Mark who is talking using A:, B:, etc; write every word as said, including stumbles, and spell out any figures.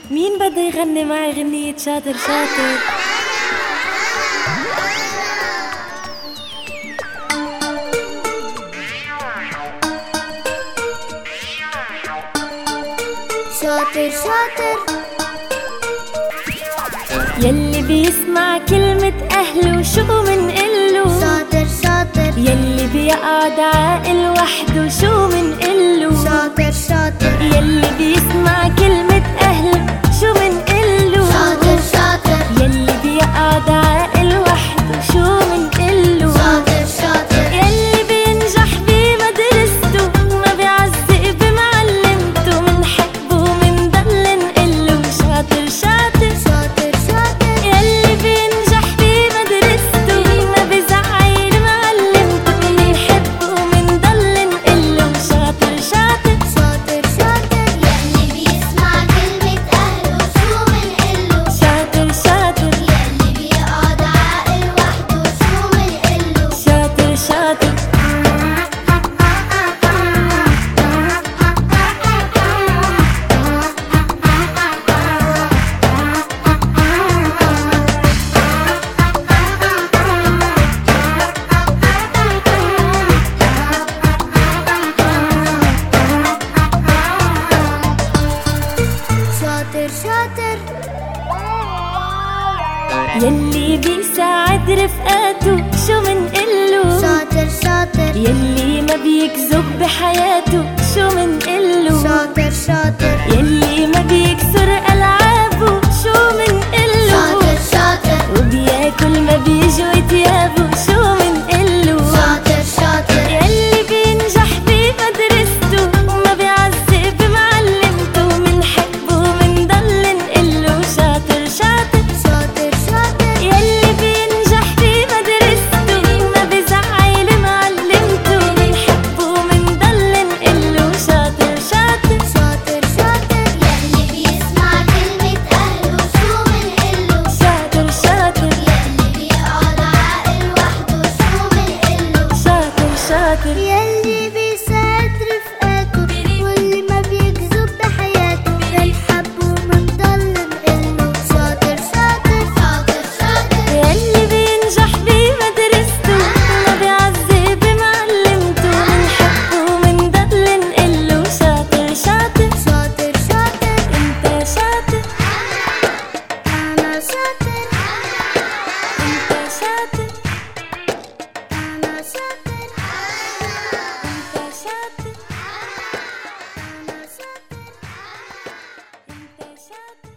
A: مين بده يغني معي غنية شاطر شاطر؟
B: شاطر شاطر
A: يلي بيسمع كلمة أهله شو منقله؟
B: شاطر شاطر
A: يلي بيقعد عاقل وحده شو منقله؟
B: شاطر شاطر
A: يلي بيسمع كلمة أهله شو منقله؟
B: شاطر شاطر
A: يلي بيقعد عاقل وحده شو منقله؟
B: شاطر شاطر
A: يلي بينجح بمدرسته وما بيعزق بمعلمته منحبه ومنضل نقله شاطر شاطر
B: شاطر شاطر
A: يلي بينجح بمدرسته وما بيزعل معلمته منحبه ومنضل نقله شاطر شاطر
B: شاطر شاطر يلي بيسمع كلمة أهله شو منقله؟
A: شاطر شاطر
B: يلي بيقعد عاقل وحده شو منقله؟
A: شاطر شاطر
B: شاطر شاطر
A: يلي بيساعد رفقاته شو منقله؟
B: شاطر شاطر
A: يلي ما بيكذب بحياته شو منقله؟
B: شاطر شاطر
A: يلي ما بيكسر ألعابه شو منقله؟
B: شاطر شاطر
A: وبياكل ما بيجوا تيابه شو منقله؟
B: شاطر شاطر
A: يلي بينجح بمدرسته وما بيعزق بمعلمته منحبه ومنضل نقله شاطر شاطر
B: شاطر شاطر
A: يلي بينجح بمدرسته وما بيزعل معلمته منحبه ومنضل نقله شاطر شاطر
B: شاطر شاطر يلي بيسمع كلمة أهله شو منقله؟
A: شاطر شاطر
B: يلي بيقعد عاقل وحده شو منقله؟
A: شاطر شاطر
B: يلي بيساعد رفقاته واللي ما بيكذب بحياته بنحبه ومنضل نقله شاطر شاطر شاطر شاطر
A: يلي بينجح بمدرسته وما بيعزق بمعلمته منحبه ومنضل نقله شاطر شاطر
B: شاطر شاطر
A: انت شاطر
B: أنا شاطر
A: انت شاطر
B: أنا شاطر
A: انت شاطر
B: أنا شاطر
A: انت شاطر